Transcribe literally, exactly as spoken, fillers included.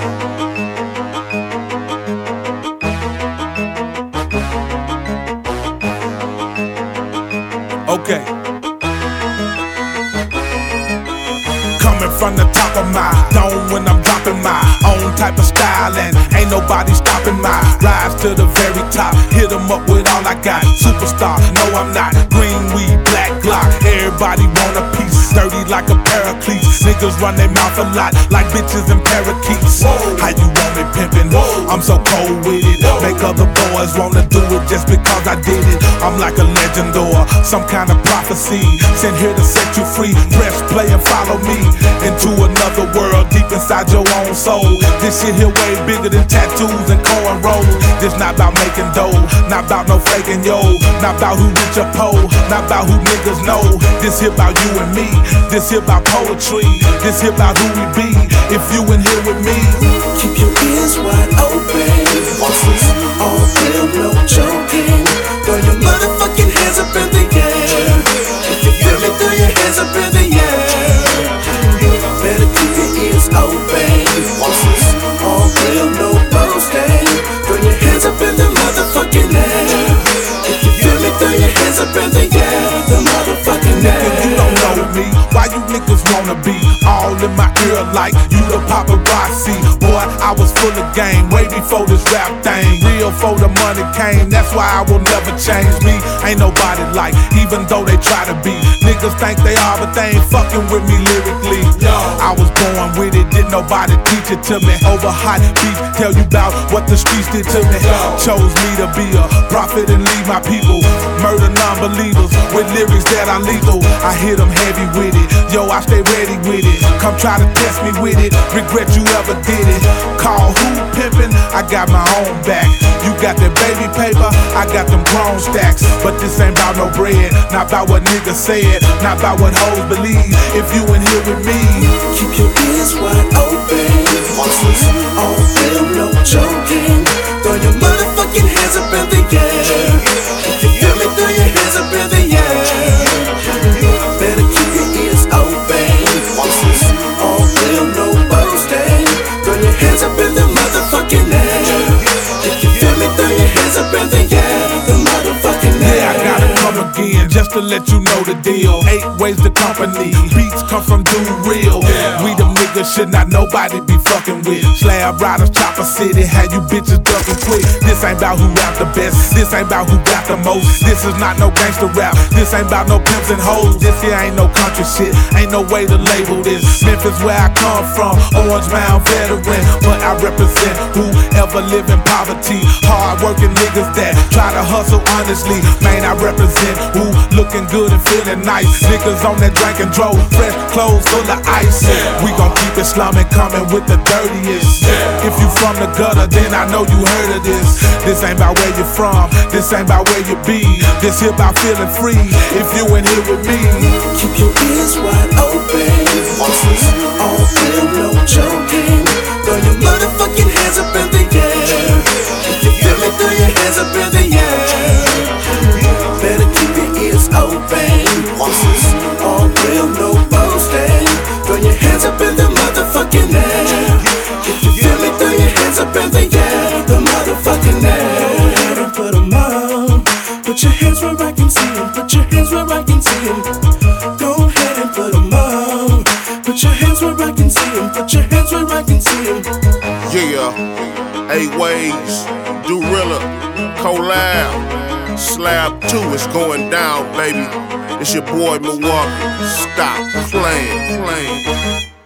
Okay. Coming from the top of my dome when I'm dropping my own type of style, and ain't nobody stopping my rise to the very top. Hit 'em up with all I got. Superstar, no I'm not. Green weed, black Glock. Everybody want a piece. Dirty like a pair of cleats. Niggas run their mouth a lot like bitches and parakeets. How you want me pimpin'? I'm so cold with it. Make other boys wanna do it just because I did it. I'm like a legend or some kind of prophecy, sent here to set you free. Press play and follow me into another world deep inside your own soul. This shit here way bigger than tattoos and cornrows. This not about making dough, not about no faking yo, not about who rich or poor, not about who niggas know. This here about you and me. This here about poetry. This here about who we be. If you in here with me, keep your ears wide open. This is all real, no joking. Throw your motherfucking hands up in the air. If you feel me, throw your hands up in the air. Better keep your ears open. This is all real, no boasting. Throw your hands up in the motherfucking air. If you feel me, throw your hands up in the air. The motherfucking air. Nigga, you don't know me. Why you niggas wanna be all in my ear like you the paparazzi? Boy, I was full of game way before this rap thing. Real for the money came, that's why I will never change me. Ain't nobody like, even though they try to be. Niggas think they are, but they ain't fucking with me lyrically. I was born with it, didn't nobody teach it to me. Over hot beef, tell you about what the streets did to me. Chose me to be a prophet and lead my people. Murder non-believers with lyrics that are lethal. I hit them heavy with it, yo, I stay ready with it. Come try to test me with it, regret you ever did it. Call who pimpin', I got my own back. You got that baby paper, I got them grown stacks. But this ain't about no bread, not about what niggas said, not about what hoes believe. If you in here with me, keep your ears wide open. This is all real, no joking. Throw your motherfucking hands up in the air. If you feel me, throw your hands up in the air. Better keep your ears open. This is all real, no boasting. Throw your hands up in the motherfucking air. If you feel me, throw your hands up in the air. The motherfucking air. yeah, I gotta come again just to let you know the deal. Eight ways to company, beats come from Dude Real. We them niggas should not nobody be fucking with. Slab riders, Chopper City, how you bitches ducking quick. This ain't about who rap the best, this ain't about who got the most. This is not no gangster rap, this ain't about no pimps and hoes. This here ain't no country shit, ain't no way to label this. Memphis where I come from, Orange Mound veteran. But I represent whoever live in poverty. Hard working niggas that try to hustle honestly. Man, I represent who looking good and feeling nice. Niggas on that drink and drove, fresh clothes full of ice. We gon' keep it slumming, coming with the dirtiest. If you from the gutter, then I know you heard of this. This ain't about where you from, this ain't about where you be. This here about feeling free, if you in here with me. Keep your ears wide open. This is all real, no joking. Throw your motherfucking hands up in the air. If you feel me, throw your hands up in the air. Better keep your ears open. This is all real, no boasting. Throw your hands up in the motherfucking air. If you feel me, throw your hands up in the air. The motherfucking air. Go ahead and put 'em on. Put your hands where I can see 'em. Put your hands where I can see 'em. Go ahead and put 'em on. Put your hands where I can see 'em. Put your hands where I can see 'em. Yeah, eight ways, Dorilla, collab, slab two is going down, baby. It's your boy Milwaukee. Stop playing, playing.